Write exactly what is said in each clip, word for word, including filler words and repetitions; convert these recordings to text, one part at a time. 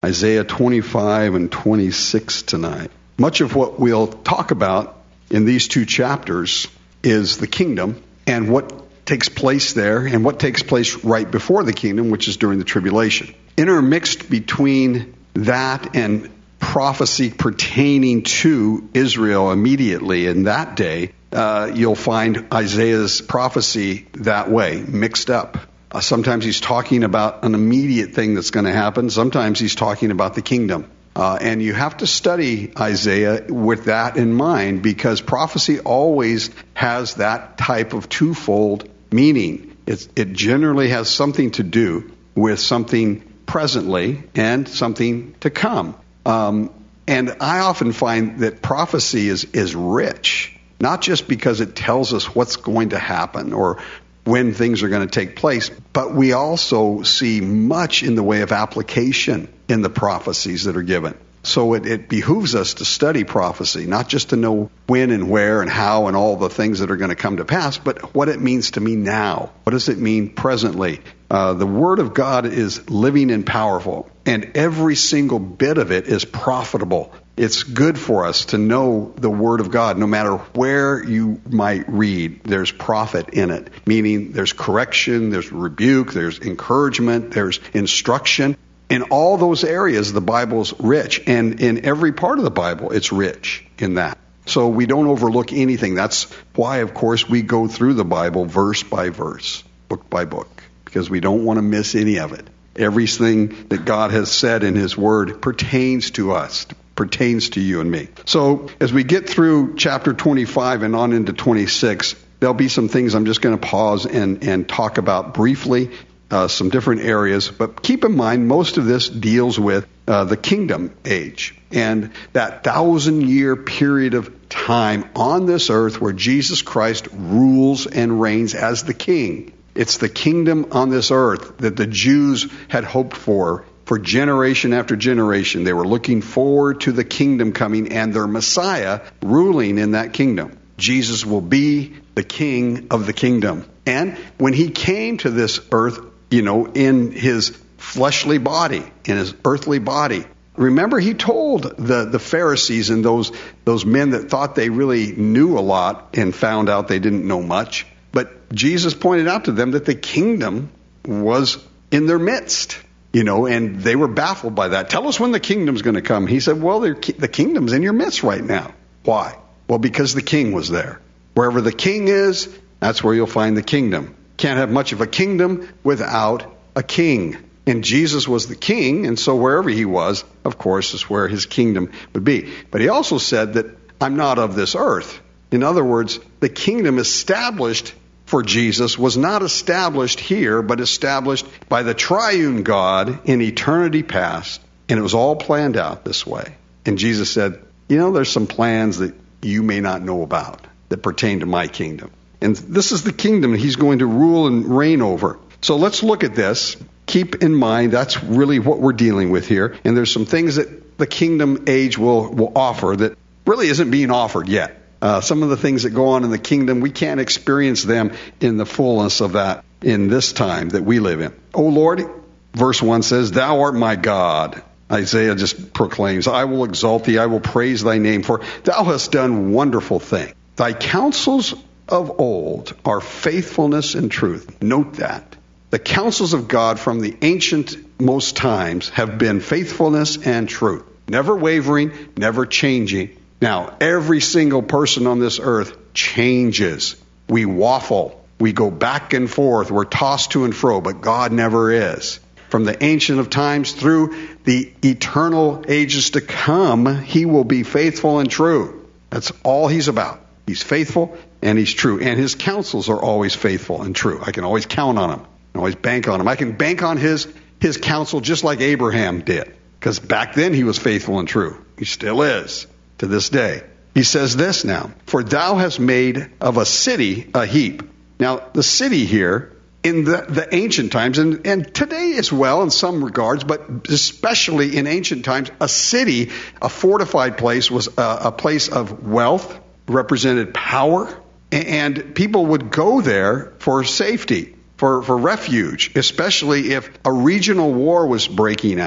Isaiah twenty-five and twenty-six tonight. Much of what we'll talk about in these two chapters is the kingdom and what takes place there and what takes place right before the kingdom, which is during the tribulation. Intermixed between that and prophecy pertaining to Israel immediately in that day, uh, you'll find Isaiah's prophecy that way, mixed up. Uh, sometimes he's talking about an immediate thing that's going to happen. Sometimes he's talking about the kingdom. Uh, and you have to study Isaiah with that in mind, because prophecy always has that type of twofold meaning. It's, it generally has something to do with something presently and something to come. Um, and I often find that prophecy is, is rich, not just because it tells us what's going to happen or when things are going to take place, but we also see much in the way of application in the prophecies that are given. So it, it behooves us to study prophecy, not just to know when and where and how and all the things that are going to come to pass, but what it means to me now. What does it mean presently? Uh, the Word of God is living and powerful, and every single bit of it is profitable. It's good for us to know the Word of God. No matter where you might read, there's profit in it, meaning there's correction, there's rebuke, there's encouragement, there's instruction. In all those areas, the Bible's rich, and in every part of the Bible, it's rich in that. So we don't overlook anything. That's why, of course, we go through the Bible verse by verse, book by book, because we don't want to miss any of it. Everything that God has said in His Word pertains to us, pertains to you and me. So as we get through chapter twenty-five and on into twenty-six, there'll be some things I'm just going to pause and, and talk about briefly. Uh, some different areas, but keep in mind most of this deals with uh, the kingdom age and that thousand-year period of time on this earth where Jesus Christ rules and reigns as the king. It's the kingdom on this earth that the Jews had hoped for for generation after generation. They were looking forward to the kingdom coming and their Messiah ruling in that kingdom. Jesus will be the king of the kingdom. And when he came to this earth, you know, in his fleshly body, in his earthly body. Remember, he told the, the Pharisees and those those men that thought they really knew a lot and found out they didn't know much. But Jesus pointed out to them that the kingdom was in their midst, you know, and they were baffled by that. Tell us when the kingdom's going to come. He said, well, the kingdom's in your midst right now. Why? Well, because the king was there. Wherever the king is, that's where you'll find the kingdom. Can't have much of a kingdom without a king. And Jesus was the king, and so wherever he was, of course, is where his kingdom would be. But he also said that I'm not of this earth. In other words, the kingdom established for Jesus was not established here, but established by the triune God in eternity past. And it was all planned out this way. And Jesus said, you know, there's some plans that you may not know about that pertain to my kingdom. And this is the kingdom he's going to rule and reign over. So let's look at this. Keep in mind that's really what we're dealing with here. And there's some things that the kingdom age will, will offer that really isn't being offered yet. Uh, some of the things that go on in the kingdom, we can't experience them in the fullness of that in this time that we live in. O Lord, verse one says, thou art my God. Isaiah just proclaims, I will exalt thee, I will praise thy name, for thou hast done wonderful things. Thy counsels of old are faithfulness and truth. Note that. The counsels of God from the ancient most times have been faithfulness and truth. Never wavering, never changing. Now, every single person on this earth changes. We waffle. We go back and forth. We're tossed to and fro, but God never is. From the ancient of times through the eternal ages to come, he will be faithful and true. That's all he's about. He's faithful and he's true. And his counsels are always faithful and true. I can always count on him. I can always bank on him. I can bank on his, his counsel just like Abraham did. Because back then he was faithful and true. He still is to this day. He says this now, for thou hast made of a city a heap. Now, the city here, in the, the ancient times, and, and today as well in some regards, but especially in ancient times, a city, a fortified place, was a, a place of wealth, represented power, and people would go there for safety, for, for refuge, especially if a regional war was breaking out.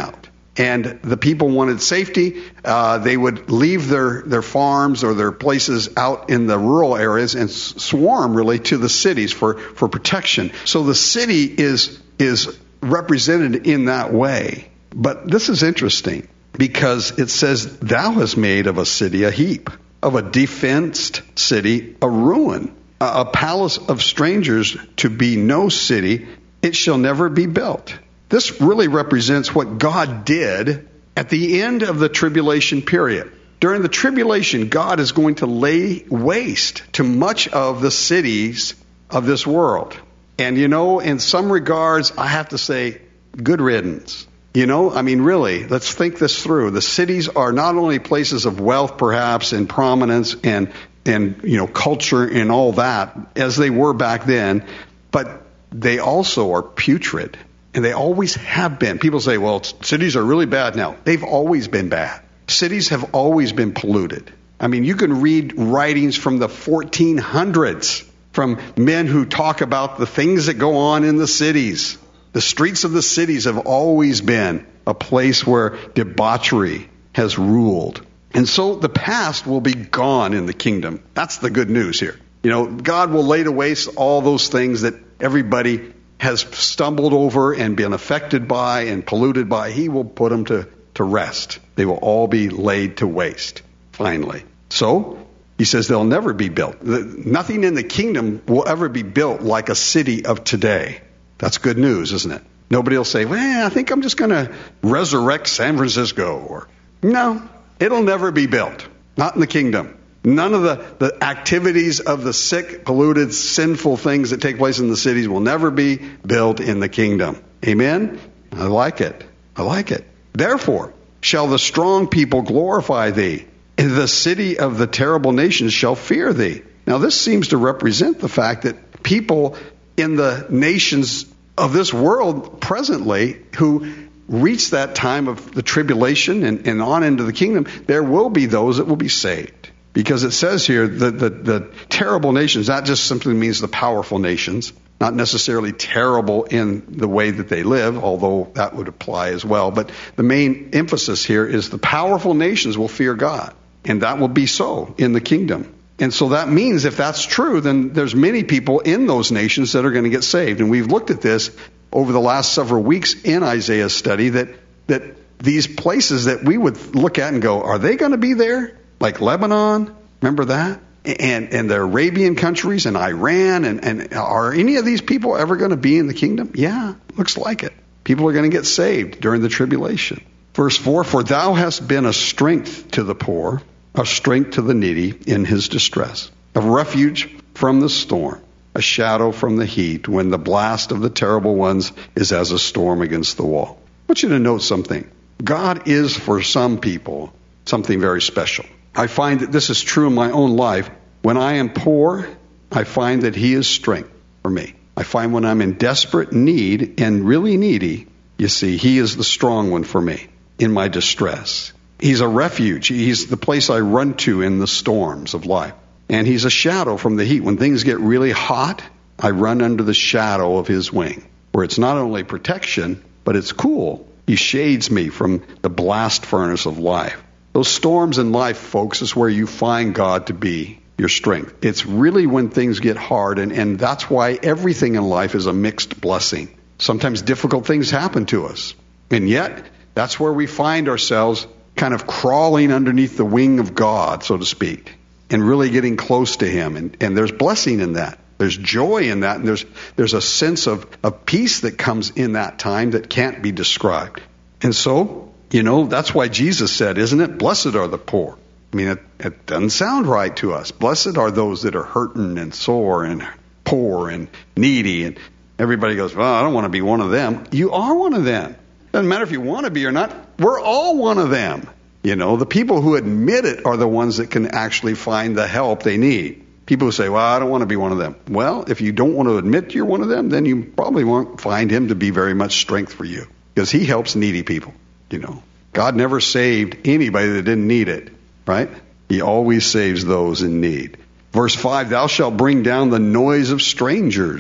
and the people wanted safety. Uh, they would leave their, their farms or their places out in the rural areas and s- swarm really to the cities for, for protection. So the city is is represented in that way. But this is interesting because it says, thou hast made of a city a heap, of a defenced city a ruin, a, a palace of strangers to be no city, it shall never be built. This really represents what God did at the end of the tribulation period. During the tribulation, God is going to lay waste to much of the cities of this world. And, you know, in some regards, I have to say, good riddance. You know, I mean, really, let's think this through. The cities are not only places of wealth, perhaps, and prominence and, and you know, culture and all that, as they were back then, but they also are putrid. And they always have been. People say, well, cities are really bad now. They've always been bad. Cities have always been polluted. I mean, you can read writings from the fourteen hundreds from men who talk about the things that go on in the cities. The streets of the cities have always been a place where debauchery has ruled. And so the past will be gone in the kingdom. That's the good news here. You know, God will lay to waste all those things that everybody has stumbled over and been affected by and polluted by. He will put them to, to rest. They will all be laid to waste, finally. So, he says they'll never be built. The, nothing in the kingdom will ever be built like a city of today. That's good news, isn't it? Nobody will say, well, I think I'm just going to resurrect San Francisco. Or no, it'll never be built. Not in the kingdom. None of the, the activities of the sick, polluted, sinful things that take place in the cities will never be built in the kingdom. Amen? I like it. I like it. Therefore, shall the strong people glorify thee, and the city of the terrible nations shall fear thee. Now, this seems to represent the fact that people in the nations of this world presently who reach that time of the tribulation and, and on into the kingdom, there will be those that will be saved. Because it says here that the, the terrible nations, that just simply means the powerful nations, not necessarily terrible in the way that they live, although that would apply as well. But the main emphasis here is the powerful nations will fear God. And that will be so in the kingdom. And so that means if that's true, then there's many people in those nations that are going to get saved. And we've looked at this over the last several weeks in Isaiah's study, that that these places that we would look at and go, are they going to be there? Like Lebanon, remember that? And and the Arabian countries and Iran, and, and are any of these people ever going to be in the kingdom? Yeah, looks like it. People are going to get saved during the tribulation. Verse four, for thou hast been a strength to the poor, a strength to the needy in his distress, a refuge from the storm, a shadow from the heat, when the blast of the terrible ones is as a storm against the wall. I want you to note something. God is, for some people, something very special. I find that this is true in my own life. When I am poor, I find that he is strength for me. I find when I'm in desperate need and really needy, you see, he is the strong one for me in my distress. He's a refuge. He's the place I run to in the storms of life. And he's a shadow from the heat. When things get really hot, I run under the shadow of his wing, where it's not only protection, but it's cool. He shades me from the blast furnace of life. Those storms in life, folks, is where you find God to be your strength. It's really when things get hard, and, and that's why everything in life is a mixed blessing. Sometimes difficult things happen to us. And yet, that's where we find ourselves kind of crawling underneath the wing of God, so to speak, and really getting close to him. And, and there's blessing in that. There's joy in that. And there's, there's a sense of, of peace that comes in that time that can't be described. And so, you know, that's why Jesus said, isn't it? Blessed are the poor. I mean, it, it doesn't sound right to us. Blessed are those that are hurting and sore and poor and needy. And everybody goes, well, I don't want to be one of them. You are one of them. Doesn't matter if you want to be or not. We're all one of them. You know, the people who admit it are the ones that can actually find the help they need. People who say, well, I don't want to be one of them. Well, if you don't want to admit you're one of them, then you probably won't find him to be very much strength for you, because he helps needy people. You know, God never saved anybody that didn't need it, right? He always saves those in need. Verse five, thou shalt bring down the noise of strangers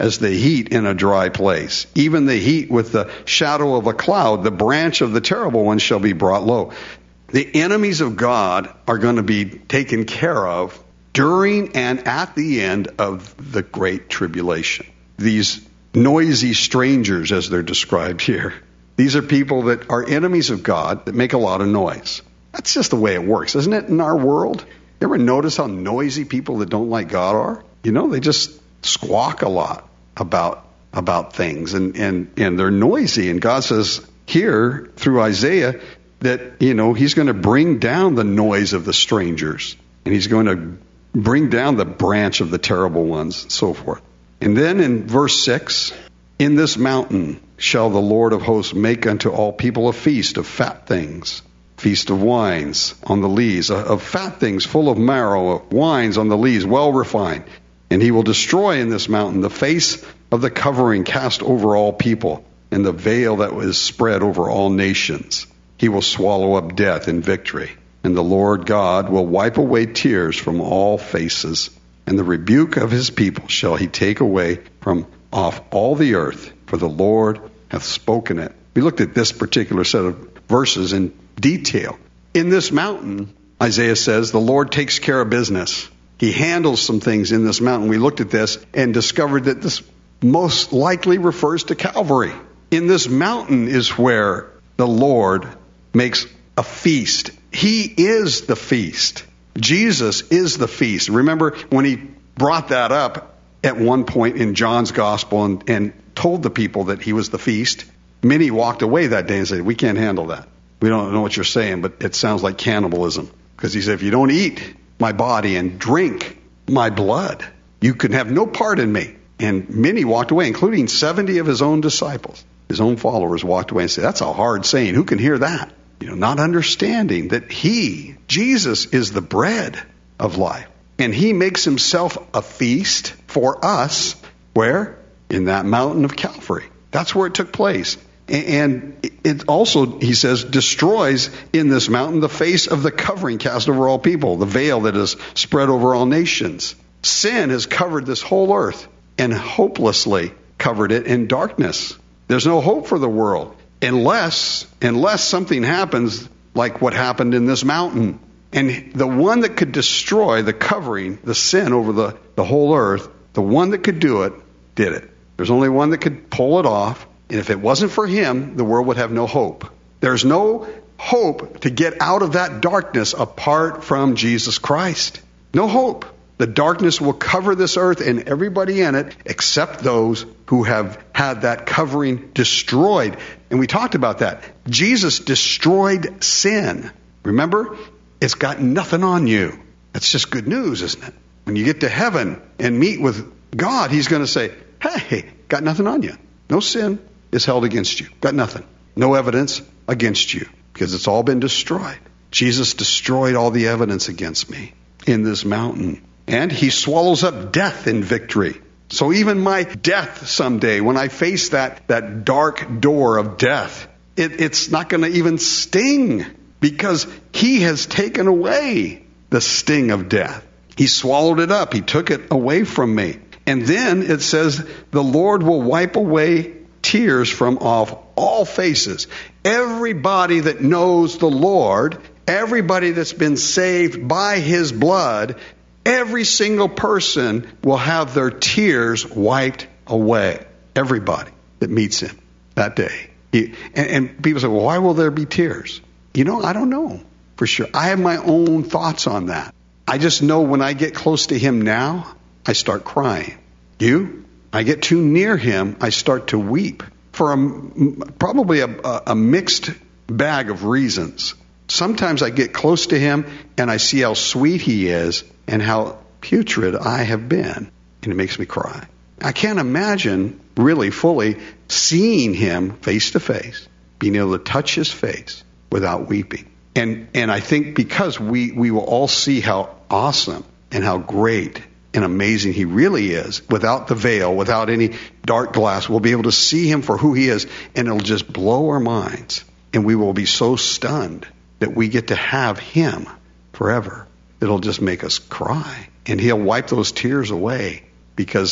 as the heat in a dry place, even the heat with the shadow of a cloud. The branch of the terrible one shall be brought low. The enemies of God are going to be taken care of during and at the end of the great tribulation. These noisy strangers, as they're described here, these are people that are enemies of God that make a lot of noise. That's just the way it works, isn't it, in our world? You ever notice how noisy people that don't like God are? You know, they just squawk a lot about about things, and, and, and they're noisy. And God says here, through Isaiah, that, you know, he's going to bring down the noise of the strangers, and he's going to bring down the branch of the terrible ones, and so forth. And then in verse six, in this mountain shall the Lord of hosts make unto all people a feast of fat things, feast of wines on the lees, of fat things full of marrow, of wines on the lees, well refined. And he will destroy in this mountain the face of the covering cast over all people, and the veil that was spread over all nations. He will swallow up death in victory. And the Lord God will wipe away tears from all faces, and the rebuke of his people shall he take away from off all the earth, for the Lord hath spoken it. We looked at this particular set of verses in detail. In this mountain, Isaiah says, the Lord takes care of business. He handles some things in this mountain. We looked at this and discovered that this most likely refers to Calvary. In this mountain is where the Lord makes a feast. He is the feast. Jesus is the feast. Remember when he brought that up at one point in John's gospel and, and told the people that he was the feast? Many walked away that day and said, we can't handle that. We don't know what you're saying, but it sounds like cannibalism. Because he said, if you don't eat my body and drink my blood, you can have no part in me. And many walked away, including seventy of his own disciples. His own followers walked away and said, that's a hard saying. Who can hear that? You know, not understanding that he, Jesus, is the bread of life. And he makes himself a feast for us. Where? In that mountain of Calvary. That's where it took place. And it also, he says, destroys in this mountain the face of the covering cast over all people, the veil that is spread over all nations. Sin has covered this whole earth and hopelessly covered it in darkness. There's no hope for the world unless, unless something happens like what happened in this mountain. And the one that could destroy the covering, the sin over the, the whole earth, the one that could do it, did it. There's only one that could pull it off. And if it wasn't for him, the world would have no hope. There's no hope to get out of that darkness apart from Jesus Christ. No hope. The darkness will cover this earth and everybody in it except those who have had that covering destroyed. And we talked about that. Jesus destroyed sin. Remember? It's got nothing on you. That's just good news, isn't it? When you get to heaven and meet with God, he's going to say, hey, got nothing on you. No sin is held against you. Got nothing. No evidence against you because it's all been destroyed. Jesus destroyed all the evidence against me in this mountain. And he swallows up death in victory. So even my death someday, when I face that, that dark door of death, it, it's not going to even sting because he has taken away the sting of death. He swallowed it up. He took it away from me. And then it says, the Lord will wipe away tears from off all faces. Everybody that knows the Lord, everybody that's been saved by his blood, every single person will have their tears wiped away. Everybody that meets him that day. He, and, and people say, well, why will there be tears? You know, I don't know for sure. I have my own thoughts on that. I just know when I get close to him now, I start crying. You? I get too near him, I start to weep for a, probably a, a mixed bag of reasons. Sometimes I get close to him and I see how sweet he is and how putrid I have been, and it makes me cry. I can't imagine really fully seeing him face to face, being able to touch his face without weeping. And and I think because we, we will all see how awesome and how great and amazing he really is, without the veil, without any dark glass, we'll be able to see him for who he is, and it'll just blow our minds. And we will be so stunned that we get to have him forever. It'll just make us cry. And he'll wipe those tears away because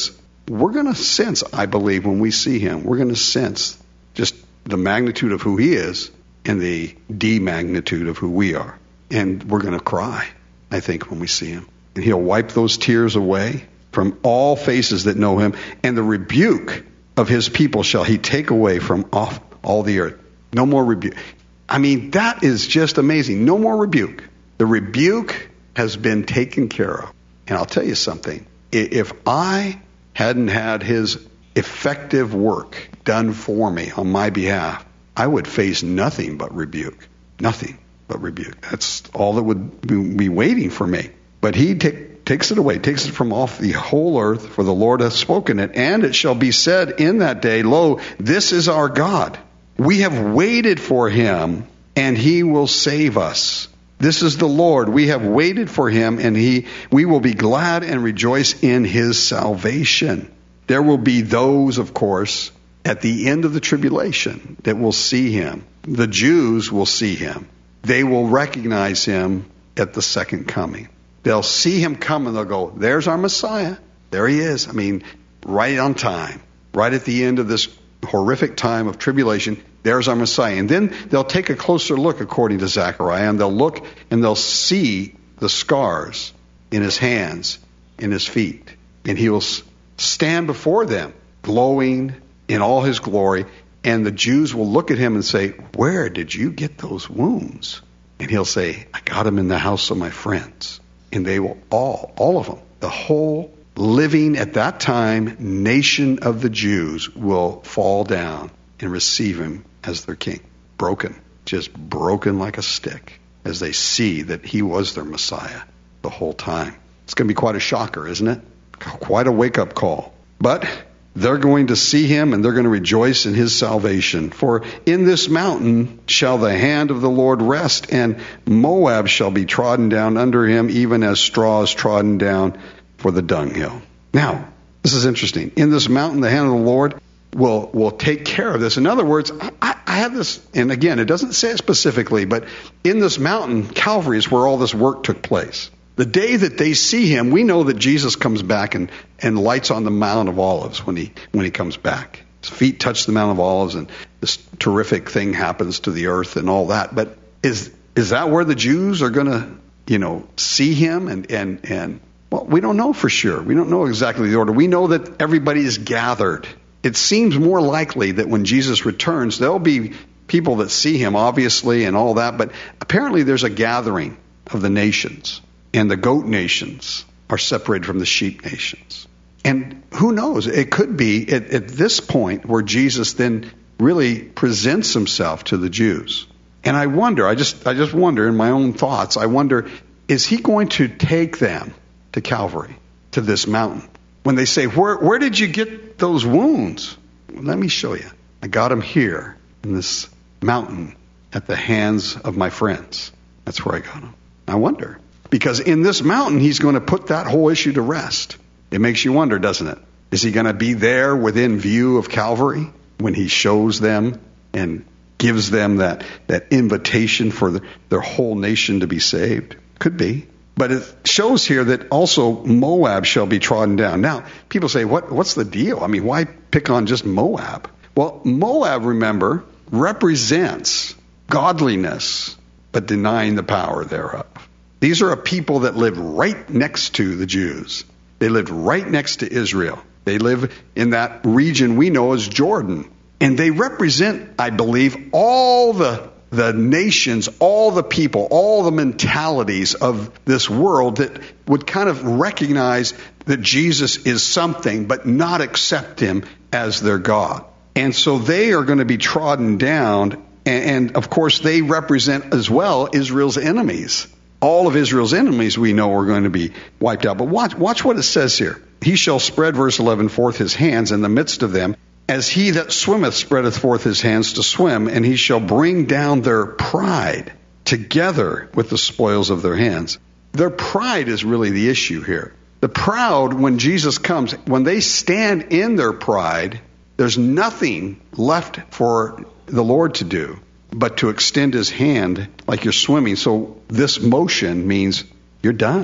we're going to sense, I believe, when we see him, we're going to sense just the magnitude of who he is and the de-magnitude of who we are. And we're going to cry, I think, when we see him. And he'll wipe those tears away from all faces that know him. And the rebuke of his people shall he take away from off all the earth. No more rebuke. I mean, that is just amazing. No more rebuke. The rebuke has been taken care of. And I'll tell you something. If I hadn't had his effective work done for me on my behalf, I would face nothing but rebuke. Nothing but rebuke. That's all that would be waiting for me. But he take, takes it away, takes it from off the whole earth, for the Lord hath spoken it. And it shall be said in that day, Lo, this is our God. We have waited for him, and he will save us. This is the Lord. We have waited for him, and he we will be glad and rejoice in his salvation. There will be those, of course, at the end of the tribulation that will see him. The Jews will see him. They will recognize him at the second coming. They'll see him come and they'll go, there's our Messiah. There he is. I mean, right on time. Right at the end of this horrific time of tribulation, there's our Messiah. And then they'll take a closer look, according to Zechariah, and they'll look and they'll see the scars in his hands, in his feet. And he will stand before them, glowing in all his glory. And the Jews will look at him and say, where did you get those wounds? And he'll say, I got them in the house of my friends. And they will all, all of them, the whole living at that time nation of the Jews will fall down and receive him as their king. Broken, just broken like a stick as they see that he was their Messiah the whole time. It's going to be quite a shocker, isn't it? Quite a wake-up call. But they're going to see him and they're going to rejoice in his salvation. For in this mountain shall the hand of the Lord rest, and Moab shall be trodden down under him, even as straw is trodden down for the dunghill. Now, this is interesting. In this mountain, the hand of the Lord will will take care of this. In other words, I, I have this, and again, it doesn't say it specifically, but in this mountain, Calvary is where all this work took place. The day that they see him, we know that Jesus comes back and, and lights on the Mount of Olives when he when he comes back. His feet touch the Mount of Olives, and this terrific thing happens to the earth and all that. But is is that where the Jews are going to, you know, see him? And, and, and well, we don't know for sure. We don't know exactly the order. We know that everybody is gathered. It seems more likely that when Jesus returns, there'll be people that see him, obviously, and all that. But apparently there's a gathering of the nations. And the goat nations are separated from the sheep nations. And who knows? It could be at, at this point where Jesus then really presents himself to the Jews. And I wonder, I just I just wonder in my own thoughts, I wonder, is he going to take them to Calvary, to this mountain? When they say, where, where did you get those wounds? Well, let me show you. I got them here in this mountain at the hands of my friends. That's where I got them. I wonder. Because in this mountain, he's going to put that whole issue to rest. It makes you wonder, doesn't it? Is he going to be there within view of Calvary when he shows them and gives them that, that invitation for the, their whole nation to be saved? Could be. But it shows here that also Moab shall be trodden down. Now, people say, what, what's the deal? I mean, why pick on just Moab? Well, Moab, remember, represents godliness, but denying the power thereof. These are a people that live right next to the Jews. They lived right next to Israel. They live in that region we know as Jordan. And they represent, I believe, all the, the nations, all the people, all the mentalities of this world that would kind of recognize that Jesus is something, but not accept him as their God. And so they are going to be trodden down. And, and of course, they represent as well Israel's enemies. All of Israel's enemies we know are going to be wiped out. But watch, watch what it says here. He shall spread, verse eleven, forth his hands in the midst of them, as he that swimmeth spreadeth forth his hands to swim, and he shall bring down their pride together with the spoils of their hands. Their pride is really the issue here. The proud, when Jesus comes, when they stand in their pride, there's nothing left for the Lord to do but to extend his hand like you're swimming. So this motion means you're done.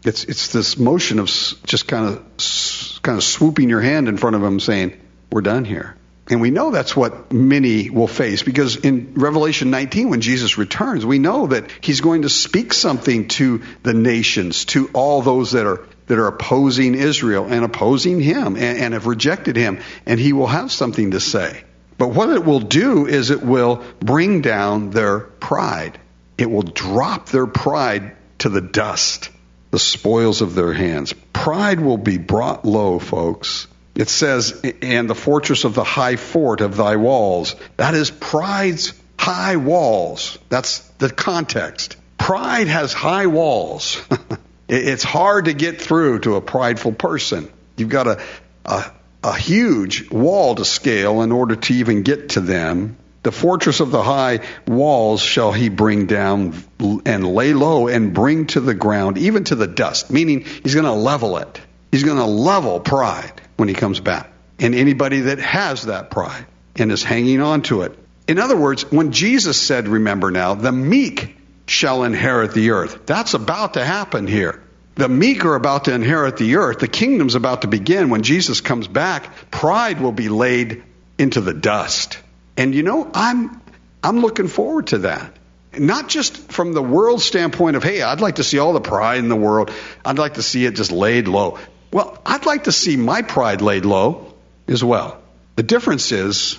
It's it's this motion of just kind of kind of swooping your hand in front of him saying, we're done here. And we know that's what many will face, because in Revelation nineteen, when Jesus returns, we know that he's going to speak something to the nations, to all those that are that are opposing Israel and opposing him and, and have rejected him. And he will have something to say. But what it will do is it will bring down their pride. It will drop their pride to the dust, the spoils of their hands. Pride will be brought low, folks. It says, and the fortress of the high fort of thy walls. That is pride's high walls. That's the context. Pride has high walls. It's hard to get through to a prideful person. You've got a, a, a huge wall to scale in order to even get to them. The fortress of the high walls shall he bring down and lay low and bring to the ground, even to the dust, meaning he's going to level it. He's going to level pride when he comes back. And anybody that has that pride and is hanging on to it. In other words, when Jesus said, remember now, the meek shall inherit the earth. That's about to happen here. The meek are about to inherit the earth. The kingdom's about to begin. When Jesus comes back, pride will be laid into the dust. And you know, I'm I'm looking forward to that. Not just from the world standpoint of, hey, I'd like to see all the pride in the world. I'd like to see it just laid low. Well, I'd like to see my pride laid low as well. The difference is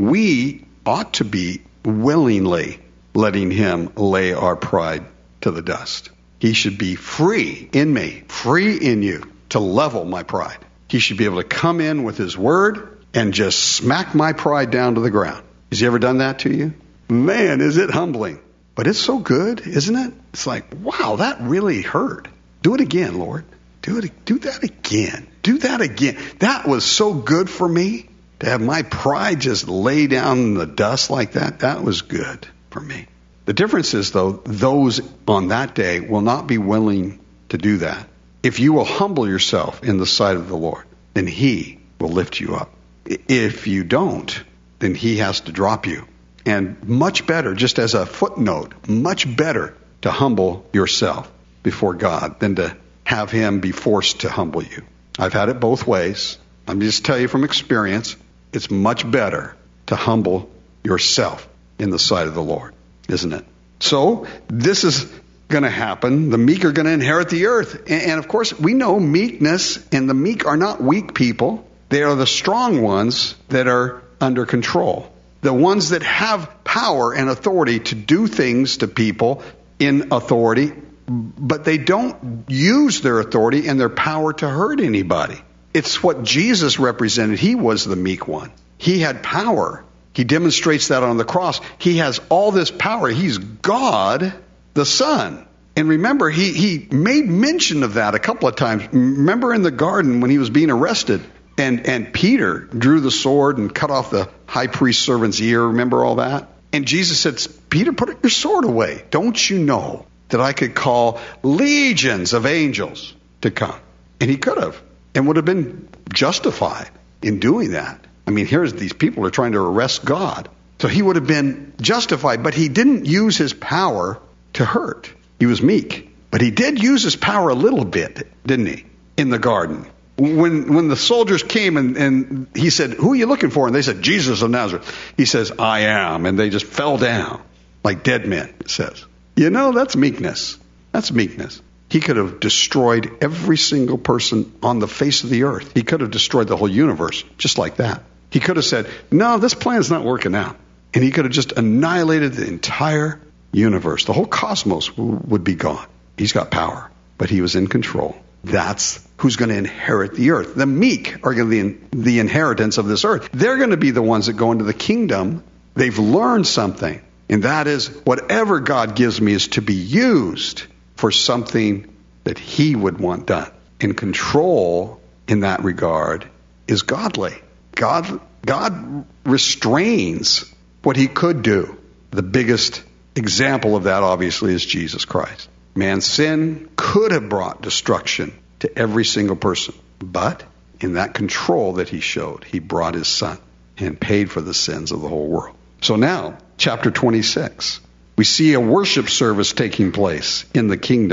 we ought to be willingly letting him lay our pride to the dust. He should be free in me, free in you to level my pride. He should be able to come in with his word and just smack my pride down to the ground. Has he ever done that to you? Man, is it humbling. But it's so good, isn't it? It's like, wow, that really hurt. Do it again, Lord. Do it. Do that again. Do that again. That was so good for me to have my pride just lay down in the dust like that. That was good for me. The difference is, though, those on that day will not be willing to do that. If you will humble yourself in the sight of the Lord, then he will lift you up. If you don't, then he has to drop you. And much better, just as a footnote, much better to humble yourself before God than to have him be forced to humble you. I've had it both ways. I'm just tell you from experience, it's much better to humble yourself in the sight of the Lord, isn't it? So this is going to happen. The meek are going to inherit the earth. And, and of course, we know meekness, and the meek are not weak people. They are the strong ones that are under control. The ones that have power and authority to do things to people in authority, but they don't use their authority and their power to hurt anybody. It's what Jesus represented. He was the meek one. He had power. He demonstrates that on the cross. He has all this power. He's God, the Son. And remember, he, he made mention of that a couple of times. Remember in the garden when he was being arrested, and, and Peter drew the sword and cut off the high priest's servant's ear. Remember all that? And Jesus said, Peter, put your sword away. Don't you know that I could call legions of angels to come? And he could have, and would have been justified in doing that. I mean, here's these people are trying to arrest God. So he would have been justified, but he didn't use his power to hurt. He was meek. But he did use his power a little bit, didn't he, in the garden? When when the soldiers came and, and he said, who are you looking for? And they said, Jesus of Nazareth. He says, I am. And they just fell down like dead men, it says. You know, that's meekness. That's meekness. He could have destroyed every single person on the face of the earth. He could have destroyed the whole universe just like that. He could have said, no, this plan's not working out. And he could have just annihilated the entire universe. The whole cosmos w- would be gone. He's got power, but he was in control. That's who's going to inherit the earth. The meek are going to be the inheritance of this earth. They're going to be the ones that go into the kingdom. They've learned something. And that is, whatever God gives me is to be used for something that he would want done. And control in that regard is godly. God, God restrains what he could do. The biggest example of that, obviously, is Jesus Christ. Man's sin could have brought destruction to every single person. But in that control that he showed, he brought his son and paid for the sins of the whole world. So now, chapter twenty-six, we see a worship service taking place in the kingdom.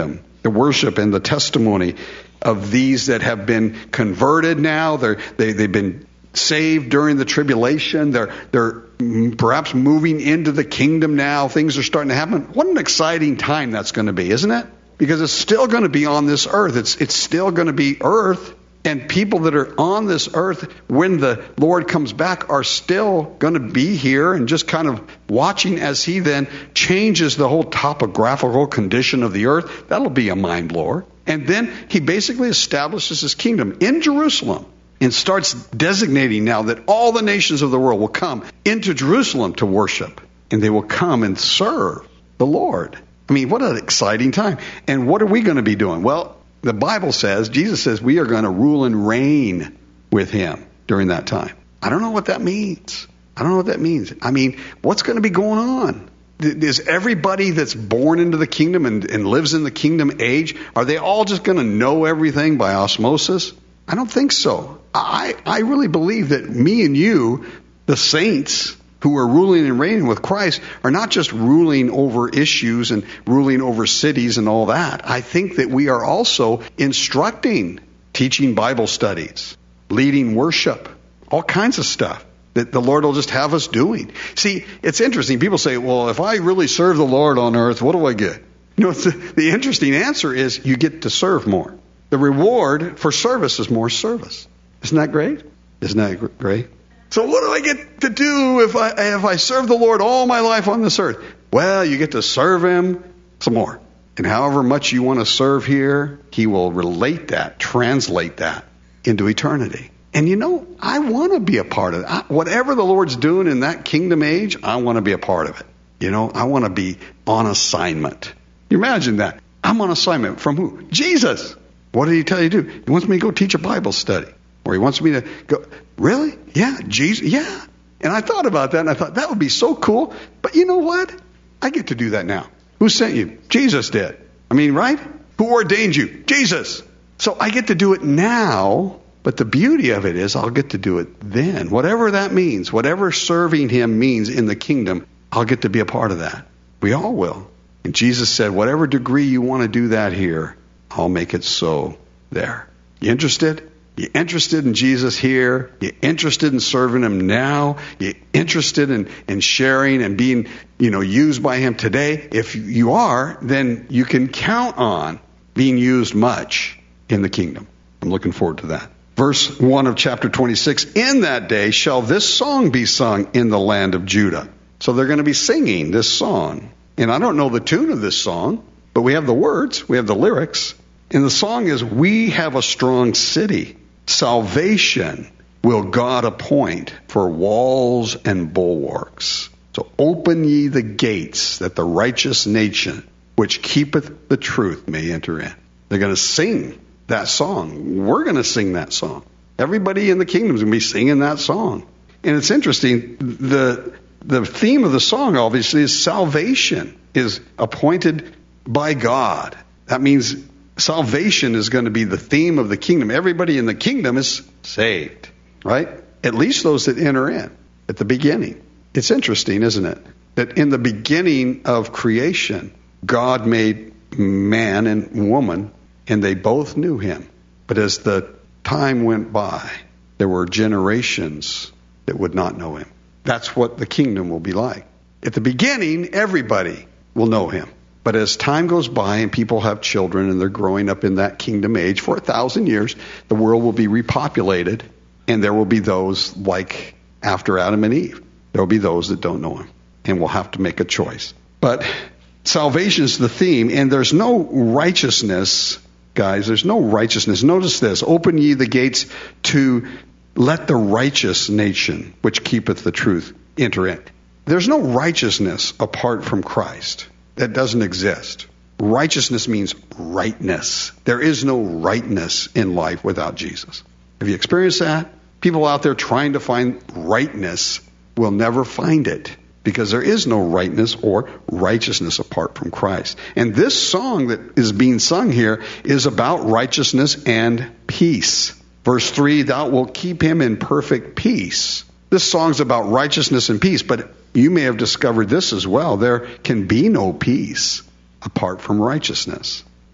the worship and the testimony of these that have been converted now. They're, they, they've been saved during the tribulation. They're, they're perhaps moving into the kingdom now. Things are starting to happen. What an exciting time that's going to be, isn't it? Because it's still going to be on this earth. It's, it's still going to be earth. And people that are on this earth when the Lord comes back are still going to be here and just kind of watching as he then changes the whole topographical condition of the earth. That'll be a mind blower. And then he basically establishes his kingdom in Jerusalem and starts designating now that all the nations of the world will come into Jerusalem to worship. And they will come and serve the Lord. I mean, what an exciting time. And what are we going to be doing? Well, the Bible says, Jesus says, we are going to rule and reign with him during that time. I don't know what that means. I don't know what that means. I mean, what's going to be going on? Is everybody that's born into the kingdom and, and lives in the kingdom age, are they all just going to know everything by osmosis? I don't think so. I, I really believe that me and you, the saints who are ruling and reigning with Christ, are not just ruling over issues and ruling over cities and all that. I think that we are also instructing, teaching Bible studies, leading worship, all kinds of stuff that the Lord will just have us doing. See, it's interesting. People say, well, if I really serve the Lord on earth, what do I get? You know, the, the interesting answer is you get to serve more. The reward for service is more service. Isn't that great? Isn't that great? So what do I get to do if I if I serve the Lord all my life on this earth? Well, you get to serve him some more. And however much you want to serve here, he will relate that, translate that into eternity. And you know, I want to be a part of it. I, whatever the Lord's doing in that kingdom age, I want to be a part of it. You know, I want to be on assignment. You imagine that. I'm on assignment from who? Jesus. What did he tell you to do? He wants me to go teach a Bible study. Or he wants me to go, really? Yeah, Jesus, yeah. And I thought about that, and I thought, that would be so cool. But you know what? I get to do that now. Who sent you? Jesus did. I mean, right? Who ordained you? Jesus. So I get to do it now, but the beauty of it is I'll get to do it then. Whatever that means, whatever serving him means in the kingdom, I'll get to be a part of that. We all will. And Jesus said, whatever degree you want to do that here, I'll make it so there. You interested? You interested in Jesus here? You interested in serving him now? You interested in, in sharing and being, you know, used by him today? If you are, then you can count on being used much in the kingdom. I'm looking forward to that. Verse one of chapter twenty-six, in that day shall this song be sung in the land of Judah. So they're going to be singing this song. And I don't know the tune of this song, but we have the words, we have the lyrics. And the song is, we have a strong city. Salvation will God appoint for walls and bulwarks. So open ye the gates, that the righteous nation which keepeth the truth may enter in. They're going to sing that song. We're going to sing that song. Everybody in the kingdom is going to be singing that song. And it's interesting, the the theme of the song obviously is salvation is appointed by God. That means salvation is going to be the theme of the kingdom. Everybody in the kingdom is saved, right? At least those that enter in at the beginning. It's interesting, isn't it? That in the beginning of creation, God made man and woman, and they both knew him. But as the time went by, there were generations that would not know him. That's what the kingdom will be like. At the beginning, everybody will know him. But as time goes by and people have children and they're growing up in that kingdom age for a thousand years, the world will be repopulated, and there will be those like after Adam and Eve. There will be those that don't know him, and we'll have to make a choice. But salvation is the theme, and there's no righteousness, guys. There's no righteousness. Notice this. Open ye the gates to let the righteous nation, which keepeth the truth, enter in. There's no righteousness apart from Christ. That doesn't exist. Righteousness means rightness. There is no rightness in life without Jesus. Have you experienced that? People out there trying to find rightness will never find it, because there is no rightness or righteousness apart from Christ. And this song that is being sung here is about righteousness and peace. Verse three, thou wilt keep him in perfect peace. This song's about righteousness and peace, but you may have discovered this as well. There can be no peace apart from righteousness.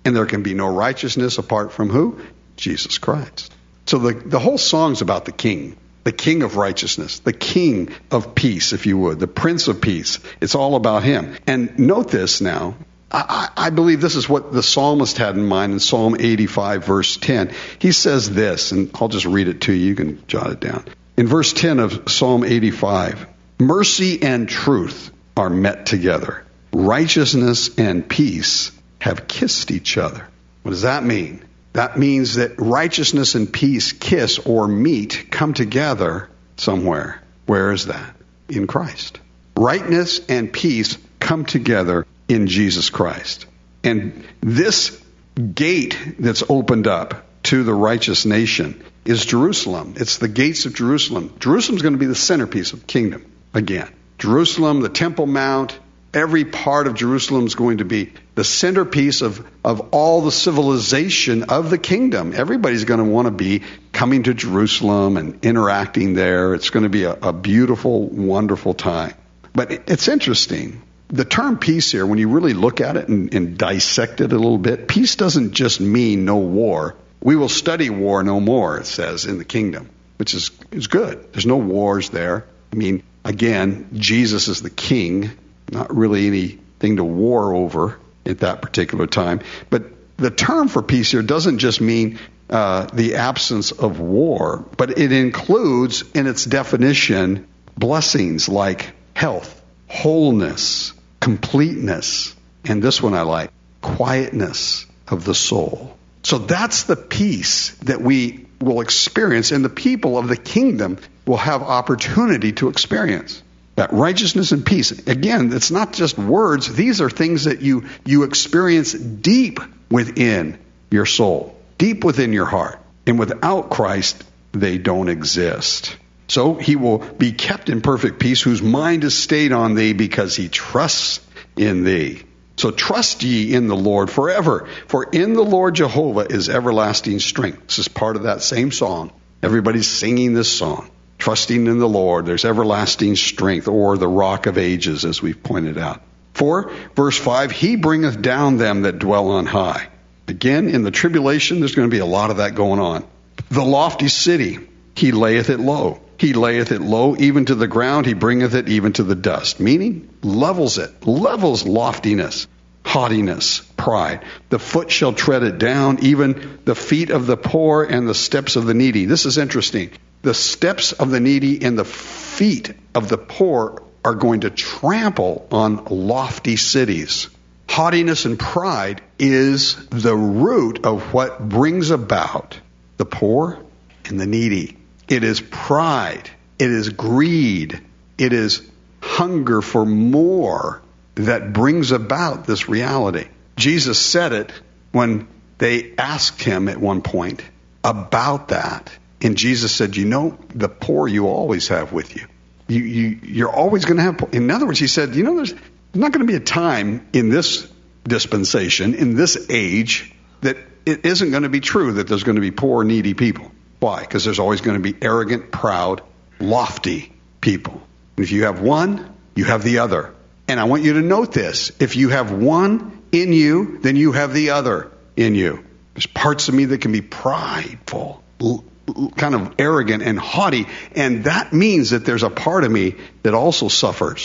And there can be no righteousness apart from who? Jesus Christ. So the, the whole song's about the King, the King of righteousness, the King of peace, if you would, the Prince of peace. It's all about him. And note this now. I, I believe this is what the psalmist had in mind in Psalm eighty-five, verse ten. He says this, and I'll just read it to you. You can jot it down. In verse ten of Psalm eighty-five, mercy and truth are met together. Righteousness and peace have kissed each other. What does that mean? That means that righteousness and peace kiss or meet, come together somewhere. Where is that? In Christ. Rightness and peace come together in Jesus Christ. And this gate that's opened up to the righteous nation is Jerusalem. It's the gates of Jerusalem. Jerusalem's going to be the centerpiece of the kingdom again. Jerusalem, the Temple Mount, every part of Jerusalem is going to be the centerpiece of, of all the civilization of the kingdom. Everybody's going to want to be coming to Jerusalem and interacting there. It's going to be a, a beautiful, wonderful time. But it's interesting. The term peace here, when you really look at it and, and dissect it a little bit, peace doesn't just mean no war. We will study war no more, it says, in the kingdom, which is, is good. There's no wars there. I mean, again, Jesus is the king, not really anything to war over at that particular time. But the term for peace here doesn't just mean uh, the absence of war, but it includes in its definition blessings like health, wholeness, completeness, and this one I like, quietness of the soul. So that's the peace that we will experience, and the people of the kingdom will have opportunity to experience. That righteousness and peace. Again, it's not just words. These are things that you, you experience deep within your soul, deep within your heart. And without Christ, they don't exist. So he will be kept in perfect peace, whose mind is stayed on thee, because he trusts in thee. So trust ye in the Lord forever, for in the Lord Jehovah is everlasting strength. This is part of that same song. Everybody's singing this song. Trusting in the Lord, there's everlasting strength, or the rock of ages, as we've pointed out. For, verse five, he bringeth down them that dwell on high. Again, in the tribulation, there's going to be a lot of that going on. The lofty city, he layeth it low. He layeth it low, even to the ground. He bringeth it even to the dust. Meaning, levels it. Levels loftiness, haughtiness, pride. The foot shall tread it down, even the feet of the poor and the steps of the needy. This is interesting. The steps of the needy and the feet of the poor are going to trample on lofty cities. Haughtiness and pride is the root of what brings about the poor and the needy. It is pride. It is greed. It is hunger for more that brings about this reality. Jesus said it when they asked him at one point about that. And Jesus said, you know, the poor you always have with you. You, you you're always going to have, in other words, he said, you know, there's not going to be a time in this dispensation, in this age, that it isn't going to be true that there's going to be poor, needy people. Why? Because there's always going to be arrogant, proud, lofty people. And if you have one, you have the other. And I want you to note this. If you have one in you, then you have the other in you. There's parts of me that can be prideful, kind of arrogant and haughty. And that means that there's a part of me that also suffers.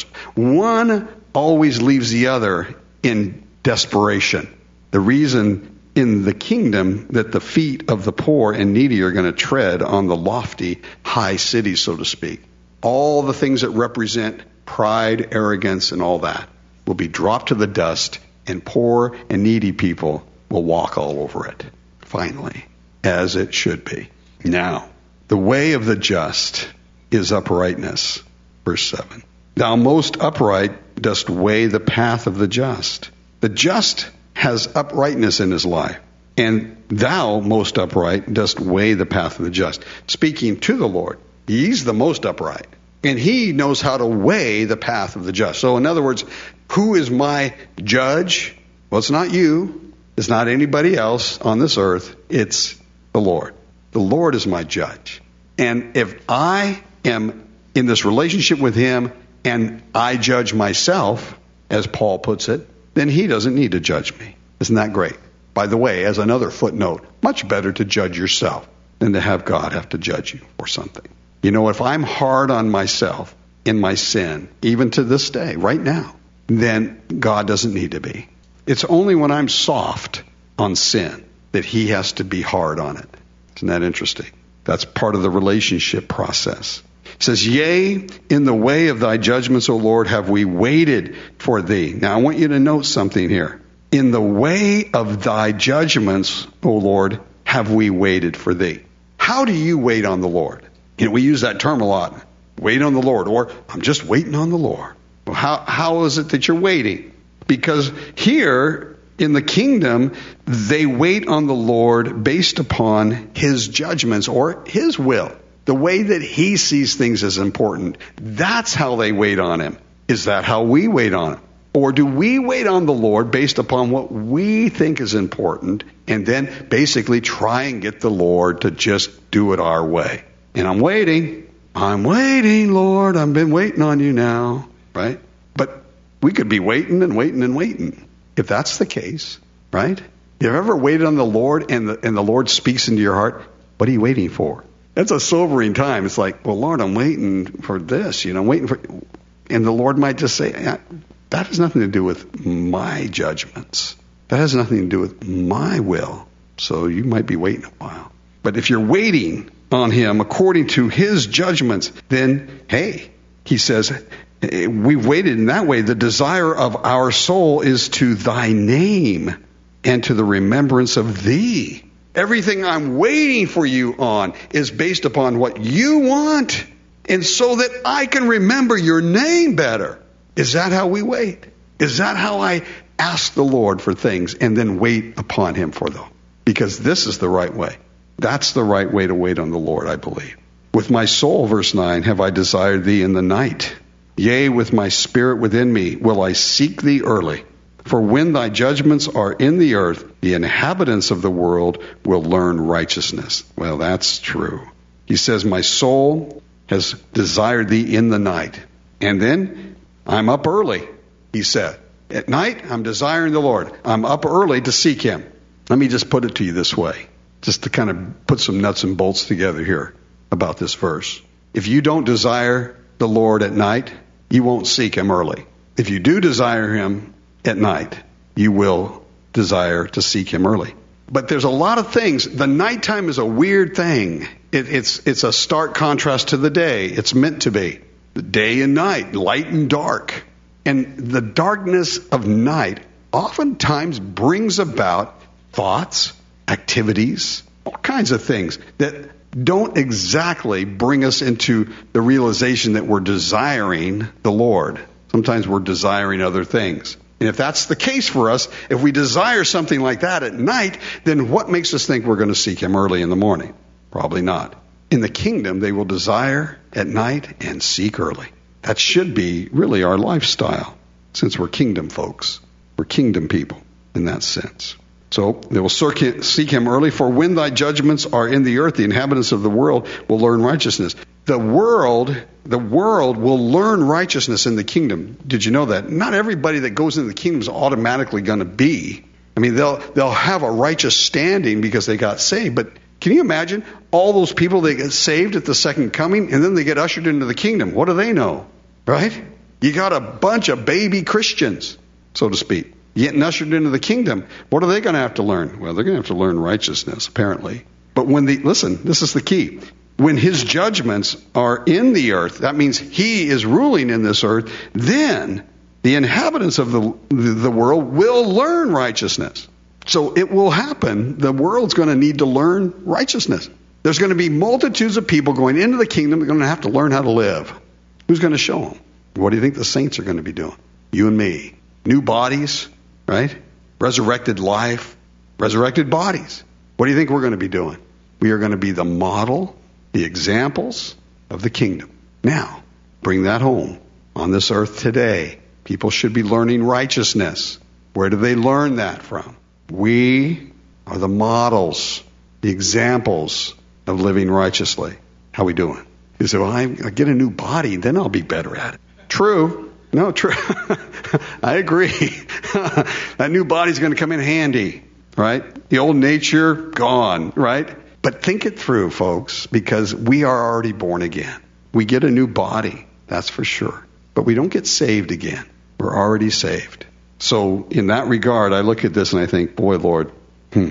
One always leaves the other in desperation. The reason in the kingdom that the feet of the poor and needy are going to tread on the lofty, high cities, so to speak. All the things that represent pride, arrogance, and all that will be dropped to the dust, and poor and needy people will walk all over it, finally, as it should be. Now, the way of the just is uprightness. Verse seven. Thou most upright dost weigh the path of the just. The just has uprightness in his life, and thou, most upright, dost weigh the path of the just. Speaking to the Lord, he's the most upright, and he knows how to weigh the path of the just. So in other words, who is my judge? Well, it's not you. It's not anybody else on this earth. It's the Lord. The Lord is my judge. And if I am in this relationship with him and I judge myself, as Paul puts it, then he doesn't need to judge me. Isn't that great? By the way, as another footnote, much better to judge yourself than to have God have to judge you for something. You know, if I'm hard on myself in my sin, even to this day, right now, then God doesn't need to be. It's only when I'm soft on sin that he has to be hard on it. Isn't that interesting? That's part of the relationship process. It says, yea, in the way of thy judgments, O Lord, have we waited for thee. Now, I want you to note something here. In the way of thy judgments, O Lord, have we waited for thee. How do you wait on the Lord? You know, we use that term a lot. Wait on the Lord, or I'm just waiting on the Lord. Well, how, how is it that you're waiting? Because here in the kingdom, they wait on the Lord based upon his judgments or his will. The way that he sees things as important. That's how they wait on him. Is that how we wait on him? Or do we wait on the Lord based upon what we think is important and then basically try and get the Lord to just do it our way? And I'm waiting. I'm waiting, Lord. I've been waiting on you now. Right? But we could be waiting and waiting and waiting. If that's the case, right? You've ever waited on the Lord and the, and the Lord speaks into your heart? What are you waiting for? That's a sobering time. It's like, well, Lord, I'm waiting for this. You know, I'm waiting for... And the Lord might just say, that has nothing to do with my judgments. That has nothing to do with my will. So you might be waiting a while. But if you're waiting on him according to his judgments, then, hey, he says, we've waited in that way. The desire of our soul is to thy name and to the remembrance of thee. Everything I'm waiting for you on is based upon what you want, and so that I can remember your name better. Is that how we wait? Is that how I ask the Lord for things and then wait upon him for them? Because this is the right way. That's the right way to wait on the Lord, I believe. With my soul, verse nine, have I desired thee in the night. Yea, with my spirit within me will I seek thee early. For when thy judgments are in the earth, the inhabitants of the world will learn righteousness. Well, that's true. He says, my soul has desired thee in the night. And then I'm up early, he said. At night, I'm desiring the Lord. I'm up early to seek him. Let me just put it to you this way, just to kind of put some nuts and bolts together here about this verse. If you don't desire the Lord at night, you won't seek him early. If you do desire him at night, you will desire to seek him early. But there's a lot of things. The nighttime is a weird thing. It, it's it's a stark contrast to the day. It's meant to be. The day and night, light and dark. And the darkness of night oftentimes brings about thoughts, activities, all kinds of things that don't exactly bring us into the realization that we're desiring the Lord. Sometimes we're desiring other things. And if that's the case for us, if we desire something like that at night, then what makes us think we're going to seek him early in the morning? Probably not. In the kingdom, they will desire at night and seek early. That should be really our lifestyle, since we're kingdom folks. We're kingdom people in that sense. So they will seek him early, for when thy judgments are in the earth, the inhabitants of the world will learn righteousness. The world, the world will learn righteousness in the kingdom. Did you know that? Not everybody that goes into the kingdom is automatically going to be. I mean, they'll they'll have a righteous standing because they got saved. But can you imagine all those people that get saved at the second coming and then they get ushered into the kingdom? What do they know? Right? You got a bunch of baby Christians, so to speak, getting ushered into the kingdom. What are they going to have to learn? Well, they're going to have to learn righteousness, apparently. But when the, listen, this is the key. When his judgments are in the earth, that means he is ruling in this earth, then the inhabitants of the, the world will learn righteousness. So it will happen. The world's going to need to learn righteousness. There's going to be multitudes of people going into the kingdom. They're going to have to learn how to live. Who's going to show them? What do you think the saints are going to be doing? You and me. New bodies, right? Resurrected life, resurrected bodies. What do you think we're going to be doing? We are going to be the model, the examples of the kingdom. Now, bring that home. On this earth today, people should be learning righteousness. Where do they learn that from? We are the models, the examples of living righteously. How we doing? You say, well, I, I get a new body, then I'll be better at it. True. No, true. I agree. That new body's going to come in handy. right? The old nature, gone, right? But think it through, folks, because we are already born again. We get a new body, that's for sure. But we don't get saved again. We're already saved. So in that regard, I look at this and I think, boy, Lord, hmm,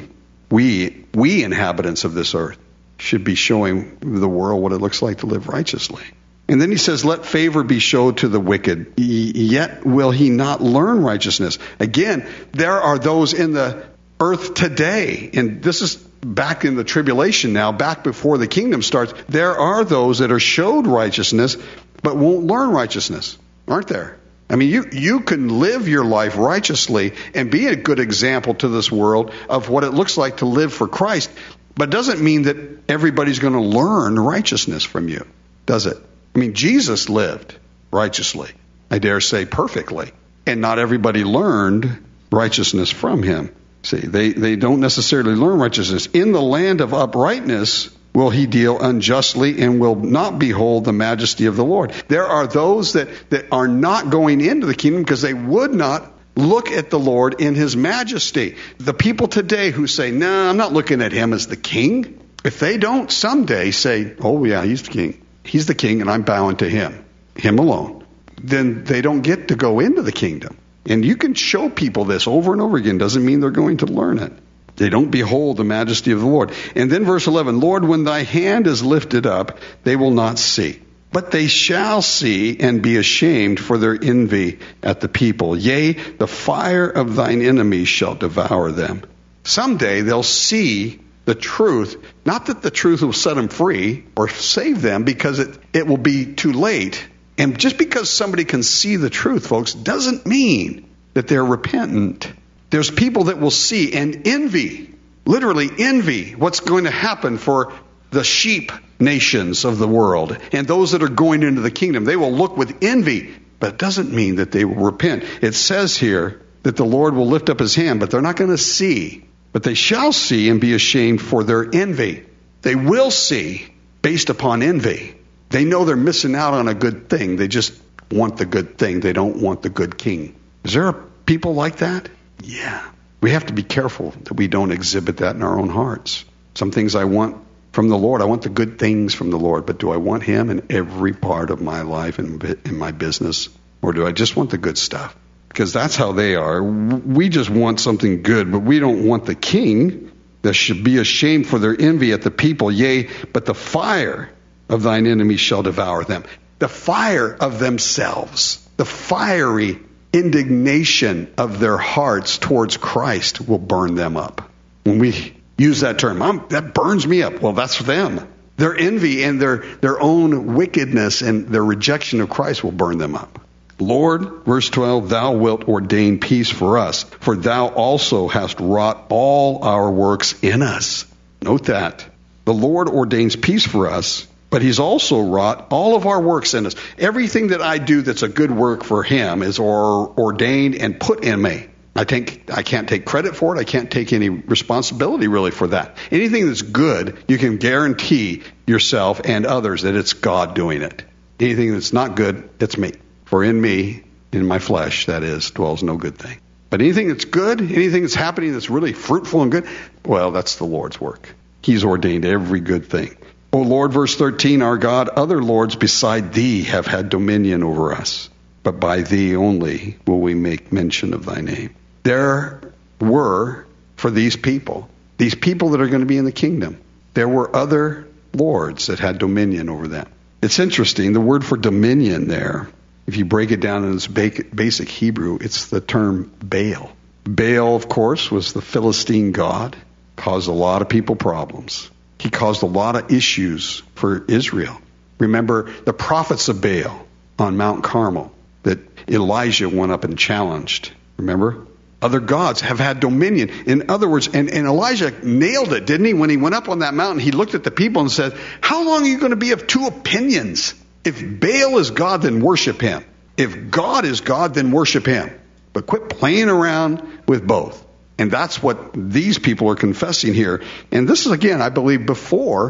we, we inhabitants of this earth should be showing the world what it looks like to live righteously. And then he says, let favor be showed to the wicked, yet will he not learn righteousness. Again, there are those in the earth today, and this is back in the tribulation now, back before the kingdom starts, there are those that are showed righteousness, but won't learn righteousness, aren't there? I mean, you, you can live your life righteously and be a good example to this world of what it looks like to live for Christ, but it doesn't mean that everybody's going to learn righteousness from you, does it? I mean, Jesus lived righteously, I dare say perfectly, and not everybody learned righteousness from him. See, they, they don't necessarily learn righteousness. In the land of uprightness will he deal unjustly and will not behold the majesty of the Lord. There are those that, that are not going into the kingdom because they would not look at the Lord in his majesty. The people today who say, no, nah, I'm not looking at him as the king. If they don't someday say, oh yeah, he's the king. He's the king and I'm bowing to him, him alone. Then they don't get to go into the kingdom. And you can show people this over and over again. Doesn't mean they're going to learn it. They don't behold the majesty of the Lord. And then verse eleven, Lord, when thy hand is lifted up, they will not see. But they shall see and be ashamed for their envy at the people. Yea, the fire of thine enemies shall devour them. Someday they'll see the truth. Not that the truth will set them free or save them, because it, it will be too late. And just because somebody can see the truth, folks, doesn't mean that they're repentant. There's people that will see and envy, literally envy, what's going to happen for the sheep nations of the world and those that are going into the kingdom. They will look with envy, but it doesn't mean that they will repent. It says here that the Lord will lift up his hand, but they're not going to see. But they shall see and be ashamed for their envy. They will see based upon envy. They know they're missing out on a good thing. They just want the good thing. They don't want the good king. Is there people like that? Yeah. We have to be careful that we don't exhibit that in our own hearts. Some things I want from the Lord. I want the good things from the Lord. But do I want him in every part of my life and in my business? Or do I just want the good stuff? Because that's how they are. We just want something good, but we don't want the king. That should be ashamed for their envy at the people. Yea, but the fire of thine enemies shall devour them. The fire of themselves, the fiery indignation of their hearts towards Christ will burn them up. When we use that term, I'm, that burns me up. Well, that's them. Their envy and their, their own wickedness and their rejection of Christ will burn them up. Lord, verse twelve, thou wilt ordain peace for us, for thou also hast wrought all our works in us. Note that. The Lord ordains peace for us, but he's also wrought all of our works in us. Everything that I do that's a good work for him is or, ordained and put in me. I think I can't take credit for it. I can't take any responsibility really for that. Anything that's good, you can guarantee yourself and others that it's God doing it. Anything that's not good, it's me. For in me, in my flesh, that is, dwells no good thing. But anything that's good, anything that's happening that's really fruitful and good, well, that's the Lord's work. He's ordained every good thing. O Lord, verse thirteen, our God, other lords beside thee have had dominion over us, but by thee only will we make mention of thy name. There were, for these people, these people that are going to be in the kingdom, there were other lords that had dominion over them. It's interesting, the word for dominion there, if you break it down in its basic Hebrew, it's the term Baal. Baal, of course, was the Philistine god, caused a lot of people problems. He caused a lot of issues for Israel. Remember the prophets of Baal on Mount Carmel that Elijah went up and challenged. Remember? Other gods have had dominion. In other words, and, and Elijah nailed it, didn't he? When he went up on that mountain, he looked at the people and said, how long are you going to be of two opinions? If Baal is God, then worship him. If God is God, then worship him. But quit playing around with both. And that's what these people are confessing here. And this is, again, I believe, before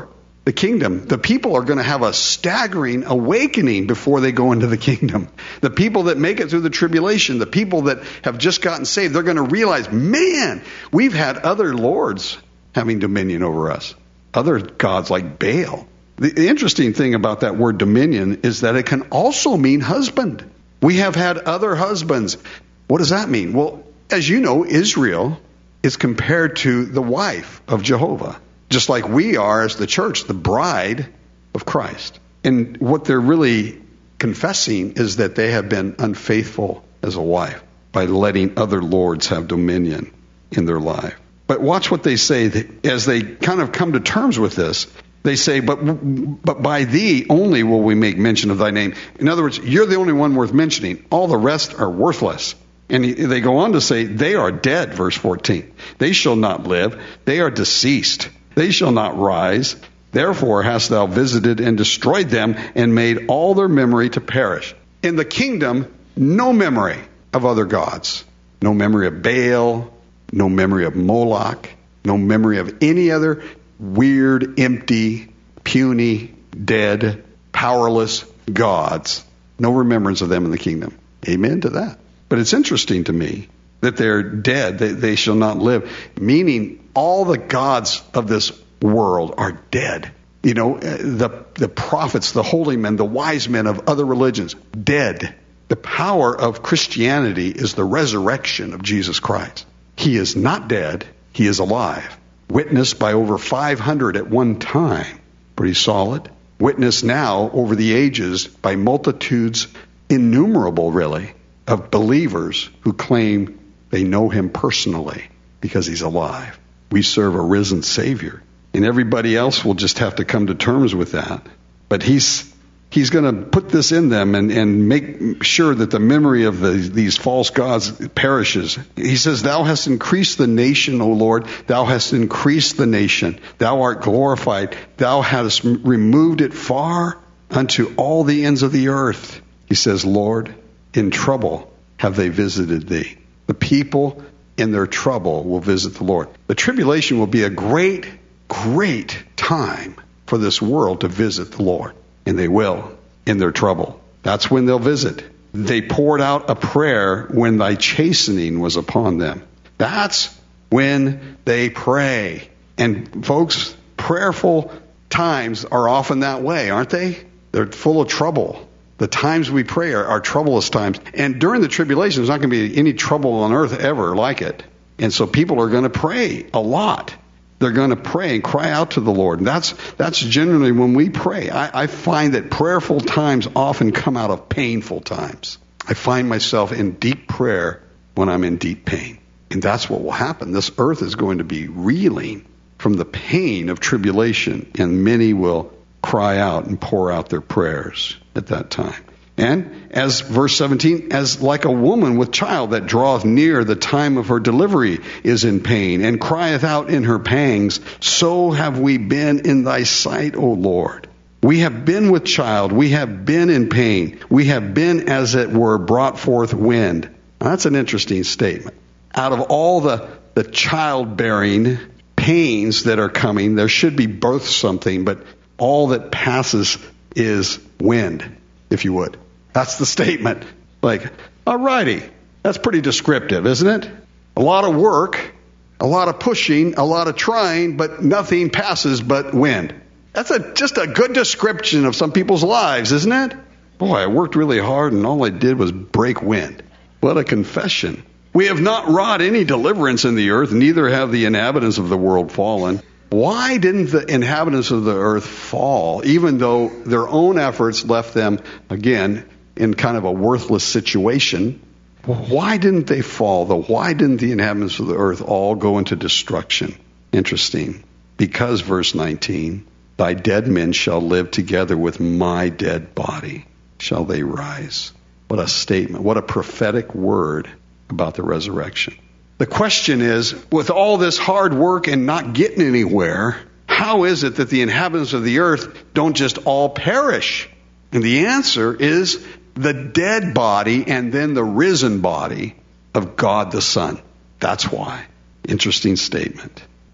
The kingdom. The people are going to have a staggering awakening before they go into the kingdom. The people that make it through the tribulation, the people that have just gotten saved, they're going to realize, man, we've had other lords having dominion over us. Other gods like Baal. The interesting thing about that word dominion is that it can also mean husband. We have had other husbands. What does that mean? Well, as you know, Israel is compared to the wife of Jehovah. Just like we are as the church, the bride of Christ. And what they're really confessing is that they have been unfaithful as a wife by letting other lords have dominion in their life. But watch what they say as they kind of come to terms with this. They say, but but by thee only will we make mention of thy name. In other words, you're the only one worth mentioning. All the rest are worthless. And they go on to say, they are dead, verse fourteen. They shall not live. They are deceased. They shall not rise. Therefore hast thou visited and destroyed them and made all their memory to perish. In the kingdom, no memory of other gods. No memory of Baal. No memory of Moloch. No memory of any other weird, empty, puny, dead, powerless gods. No remembrance of them in the kingdom. Amen to that. But it's interesting to me that they're dead, they, they shall not live, meaning all the gods of this world are dead. You know, the the prophets, the holy men, the wise men of other religions, dead. The power of Christianity is the resurrection of Jesus Christ. He is not dead, he is alive. Witnessed by over five hundred at one time. Pretty solid. Witnessed now over the ages by multitudes, innumerable really, of believers who claim they know him personally because he's alive. We serve a risen Savior. And everybody else will just have to come to terms with that. But he's he's going to put this in them and, and make sure that the memory of the, these false gods perishes. He says, thou hast increased the nation, O Lord. Thou hast increased the nation. Thou art glorified. Thou hast removed it far unto all the ends of the earth. He says, Lord, in trouble have they visited thee. The people in their trouble will visit the Lord. The tribulation will be a great, great time for this world to visit the Lord. And they will in their trouble. That's when they'll visit. They poured out a prayer when thy chastening was upon them. That's when they pray. And folks, prayerful times are often that way, aren't they? They're full of trouble. The times we pray are, are troublous times. And during the tribulation, there's not going to be any trouble on earth ever like it. And so people are going to pray a lot. They're going to pray and cry out to the Lord. And that's that's generally when we pray. I, I find that prayerful times often come out of painful times. I find myself in deep prayer when I'm in deep pain. And that's what will happen. This earth is going to be reeling from the pain of tribulation. And many will cry out and pour out their prayers at that time. And as verse seventeen, as like a woman with child that draweth near the time of her delivery is in pain and crieth out in her pangs, so have we been in thy sight, O Lord. We have been with child. We have been in pain. We have been, as it were, brought forth wind. Now, that's an interesting statement. Out of all the, the childbearing pains that are coming, there should be birth something, but all that passes is wind, if you would. That's the statement. Like, all righty. That's pretty descriptive, isn't it? A lot of work, a lot of pushing, a lot of trying, but nothing passes but wind. That's a just a good description of some people's lives, isn't it? Boy, I worked really hard and all I did was break wind. What a confession. We have not wrought any deliverance in the earth, neither have the inhabitants of the world fallen. Why didn't the inhabitants of the earth fall, even though their own efforts left them, again, in kind of a worthless situation? Why didn't they fall, though? Why didn't the inhabitants of the earth all go into destruction? Interesting. Because, verse nineteen, thy dead men shall live together with my dead body, shall they rise. What a statement. What a prophetic word about the resurrection. The question is, with all this hard work and not getting anywhere, how is it that the inhabitants of the earth don't just all perish? And the answer is the dead body and then the risen body of God the Son. That's why. Interesting statement.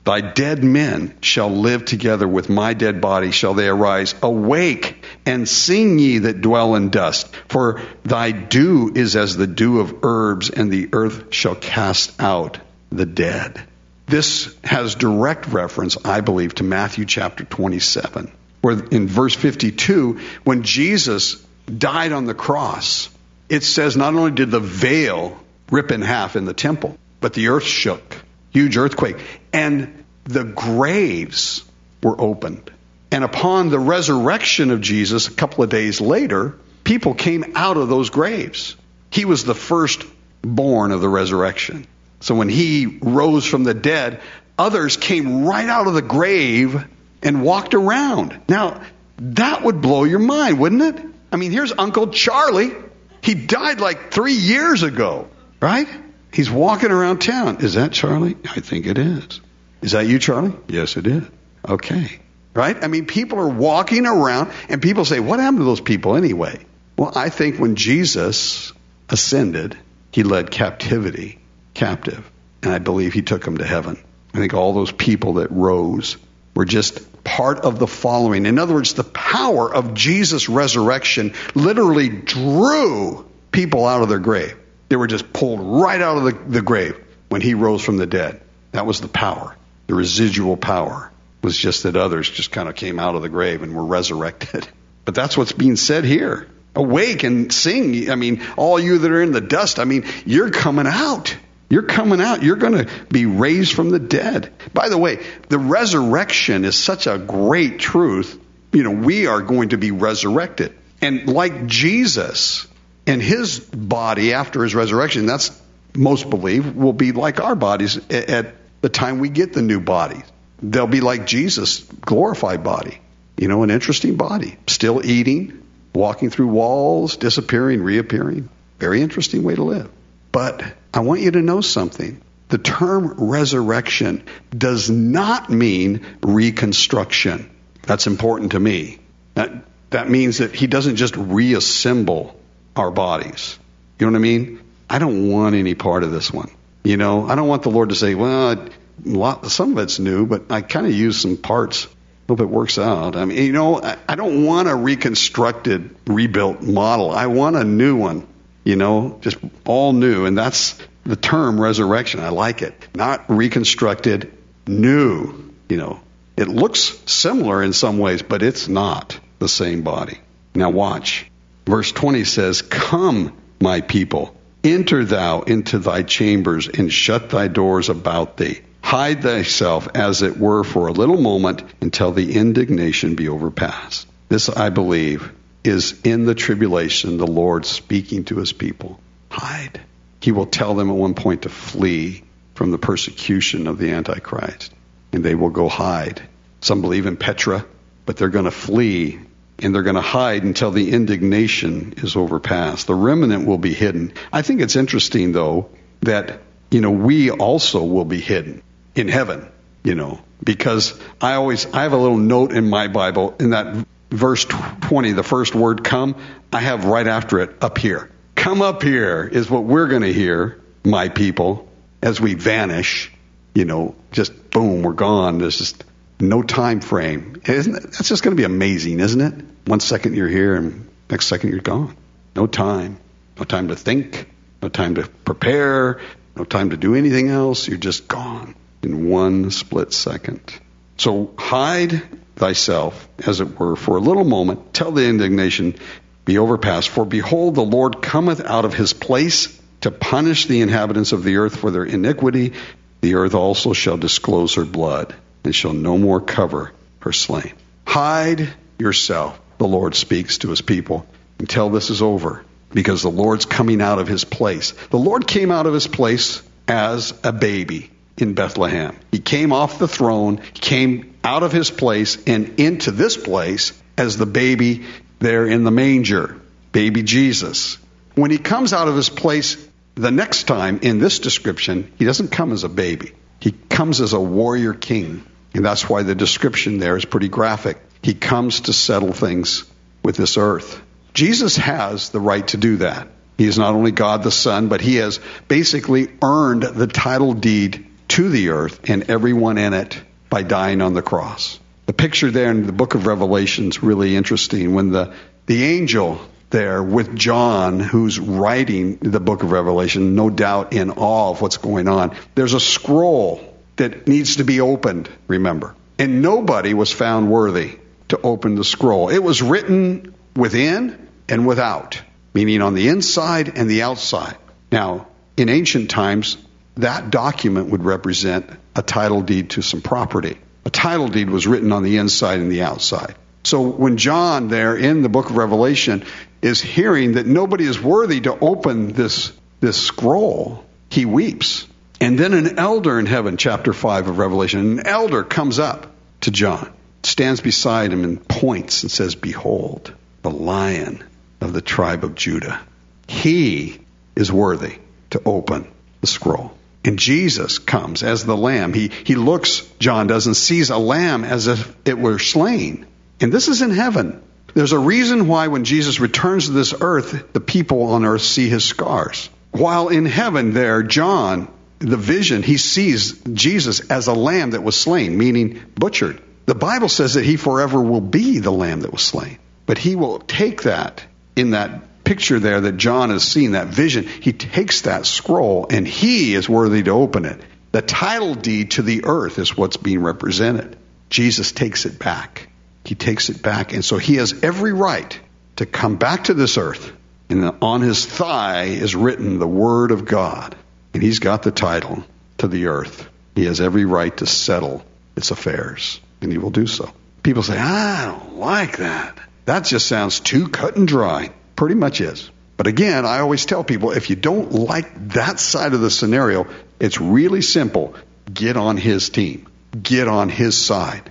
Thy dead men shall live together with my dead body, shall they arise. Awake and sing, ye that dwell in dust. For thy dew is as the dew of herbs, and the earth shall cast out the dead. This has direct reference, I believe, to Matthew chapter twenty-seven, where in verse fifty-two, when Jesus died on the cross, it says not only did the veil rip in half in the temple, but the earth shook. Huge earthquake. And the graves were opened. And upon the resurrection of Jesus, a couple of days later, people came out of those graves. He was the first born of the resurrection. So when he rose from the dead, others came right out of the grave and walked around. Now, that would blow your mind, wouldn't it? I mean, here's Uncle Charlie. He died like three years ago, right? He's walking around town. Is that Charlie? I think it is. Is that you, Charlie? Yes, it is. Okay. Right? I mean, people are walking around, and people say, what happened to those people anyway? Well, I think when Jesus ascended, he led captivity captive. And I believe he took them to heaven. I think all those people that rose were just part of the following. In other words, the power of Jesus' resurrection literally drew people out of their grave. They were just pulled right out of the, the grave when he rose from the dead. That was the power. The residual power was just that others just kind of came out of the grave and were resurrected. But that's what's being said here. Awake and sing. I mean, all you that are in the dust, I mean, you're coming out. You're coming out. You're going to be raised from the dead. By the way, the resurrection is such a great truth. You know, we are going to be resurrected. And like Jesus and his body after his resurrection, that's most believe, will be like our bodies at the time we get the new bodies. They'll be like Jesus' glorified body. You know, an interesting body. Still eating, walking through walls, disappearing, reappearing. Very interesting way to live. But I want you to know something. The term resurrection does not mean reconstruction. That's important to me. That, that means that he doesn't just reassemble our bodies. You know what I mean? I don't want any part of this one. You know, I don't want the Lord to say, well, a lot, some of it's new, but I kind of use some parts. Hope it works out. I mean, you know, I, I don't want a reconstructed, rebuilt model. I want a new one. You know, just all new. And that's the term resurrection. I like it. Not reconstructed, new. You know, it looks similar in some ways, but it's not the same body. Now watch. Verse twenty says, come, my people, enter thou into thy chambers and shut thy doors about thee. Hide thyself, as it were, for a little moment until the indignation be overpassed. This, I believe, is in the tribulation the Lord speaking to his people. Hide. He will tell them at one point to flee from the persecution of the Antichrist. And they will go hide. Some believe in Petra, but they're going to flee and they're going to hide until the indignation is overpassed. The remnant will be hidden. I think it's interesting, though, that, you know, we also will be hidden in heaven, you know, because I always, I have a little note in my Bible in that verse twenty, the first word come, I have right after it up here. Come up here is what we're going to hear, my people, as we vanish, you know, just boom, we're gone. There's just no time frame. Isn't it? That's just going to be amazing, isn't it? One second you're here and next second you're gone. No time. No time to think. No time to prepare. No time to do anything else. You're just gone in one split second. So hide thyself, as it were, for a little moment, till the indignation be overpassed. For behold, the Lord cometh out of his place to punish the inhabitants of the earth for their iniquity. The earth also shall disclose her blood, and shall no more cover her slain. Hide yourself, the Lord speaks to his people, until this is over, because the Lord's coming out of his place. The Lord came out of his place as a baby in Bethlehem. He came off the throne, came out of his place and into this place as the baby there in the manger, baby Jesus. When he comes out of his place the next time in this description, he doesn't come as a baby. He comes as a warrior king. And that's why the description there is pretty graphic. He comes to settle things with this earth. Jesus has the right to do that. He is not only God the Son, but he has basically earned the title deed to the earth and everyone in it by dying on the cross. The picture there in the book of Revelation is really interesting. When the, the angel there with John, who's writing the book of Revelation, no doubt in awe of what's going on, there's a scroll that needs to be opened, remember. And nobody was found worthy to open the scroll. It was written within and without, meaning on the inside and the outside. Now, in ancient times, that document would represent a title deed to some property. A title deed was written on the inside and the outside. So when John there in the book of Revelation is hearing that nobody is worthy to open this, this scroll, he weeps. And then an elder in heaven, chapter five of Revelation, an elder comes up to John, stands beside him and points and says, "Behold, the Lion of the tribe of Judah. He is worthy to open the scroll." And Jesus comes as the lamb. He, he looks, John does, and sees a lamb as if it were slain. And this is in heaven. There's a reason why when Jesus returns to this earth, the people on earth see his scars. While in heaven there, John, the vision, he sees Jesus as a lamb that was slain, meaning butchered. The Bible says that he forever will be the lamb that was slain. But he will take that in that picture there that John has seen, that vision. He takes that scroll and he is worthy to open it. The title deed to the earth is what's being represented. Jesus takes it back. He takes it back. And so he has every right to come back to this earth. And on his thigh is written the word of God. And he's got the title to the earth. He has every right to settle its affairs. And he will do so. People say, "I don't like that. That just sounds too cut and dry." Pretty much is. But again, I always tell people, if you don't like that side of the scenario, it's really simple. Get on his team. Get on his side.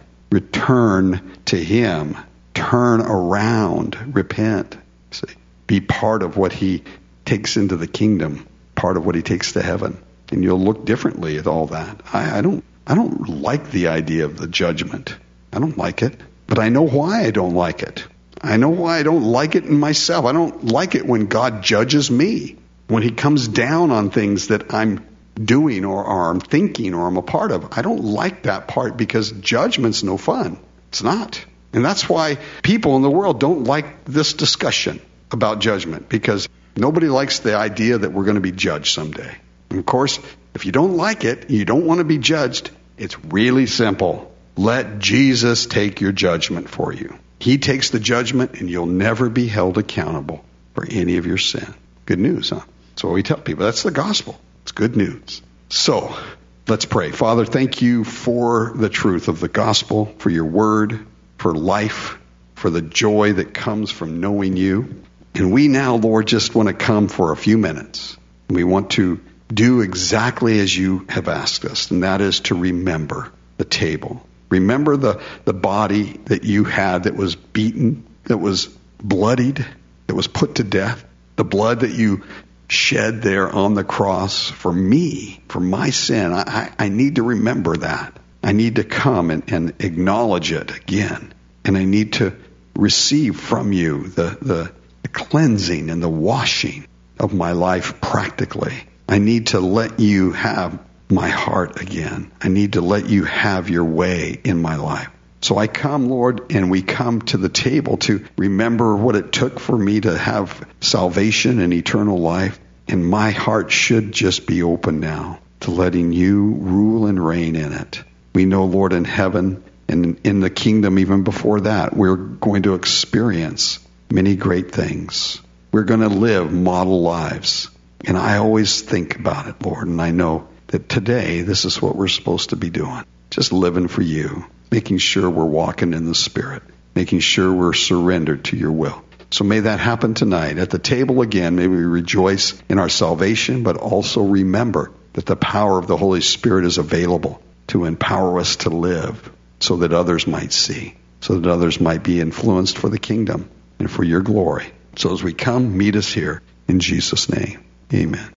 Return to him. Turn around. Repent. See, be part of what he takes into the kingdom. Part of what he takes to heaven. And you'll look differently at all that. I, I don't I don't like the idea of the judgment. I don't like it. But I know why I don't like it. I know why I don't like it in myself. I don't like it when God judges me. When he comes down on things that I'm doing or, or I'm thinking or I'm a part of. I don't like that part because judgment's no fun. It's not. And that's why people in the world don't like this discussion about judgment, because nobody likes the idea that we're going to be judged someday. And of course, if you don't like it, you don't want to be judged, it's really simple. Let Jesus take your judgment for you. He takes the judgment and you'll never be held accountable for any of your sin. Good news, huh? That's what we tell people. That's the gospel. It's good news. So, let's pray. Father, thank you for the truth of the gospel, for your word, for life, for the joy that comes from knowing you. And we now, Lord, just want to come for a few minutes. We want to do exactly as you have asked us, and that is to remember the table. Remember the, the body that you had that was beaten, that was bloodied, that was put to death. The blood that you shed there on the cross for me, for my sin. I, I need to remember that. I need to come and, and acknowledge it again. And I need to receive from you the, the, the cleansing and the washing of my life practically. I need to let you have my heart again. I need to let you have your way in my life. So I come, Lord, and we come to the table to remember what it took for me to have salvation and eternal life. And my heart should just be open now to letting you rule and reign in it. We know, Lord, in heaven and in the kingdom, even before that, we're going to experience many great things. We're going to live model lives. And I always think about it, Lord, and I know that today this is what we're supposed to be doing. Just living for you, making sure we're walking in the Spirit, making sure we're surrendered to your will. So may that happen tonight. At the table again, may we rejoice in our salvation, but also remember that the power of the Holy Spirit is available to empower us to live so that others might see, so that others might be influenced for the kingdom and for your glory. So as we come, meet us here in Jesus' name. Amen.